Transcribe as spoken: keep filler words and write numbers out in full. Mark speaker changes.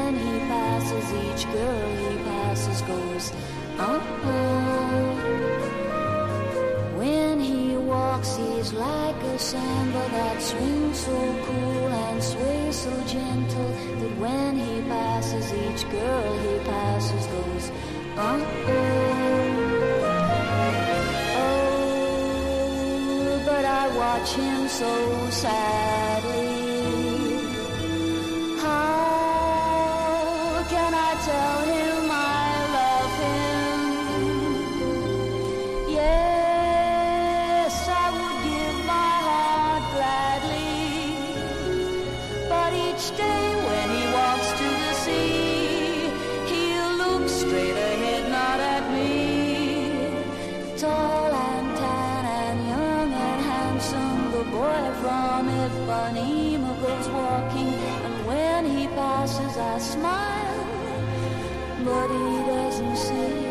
Speaker 1: when he passes, each girl he passes goes, uh-uh. When he walks, he's like a samba that swings so cool and sways so gentle that when he passes, each girl he passes goes, uh-oh. Oh, but I watch him so sadly. How can I tell him I love him? Yes, I would give my heart gladly, but each day when he walks to the sea, he'll look straight ahead, not at me. Tall and tan and young and handsome, the boy from Ipanema goes walking, and when he passes I smile, but he doesn't see.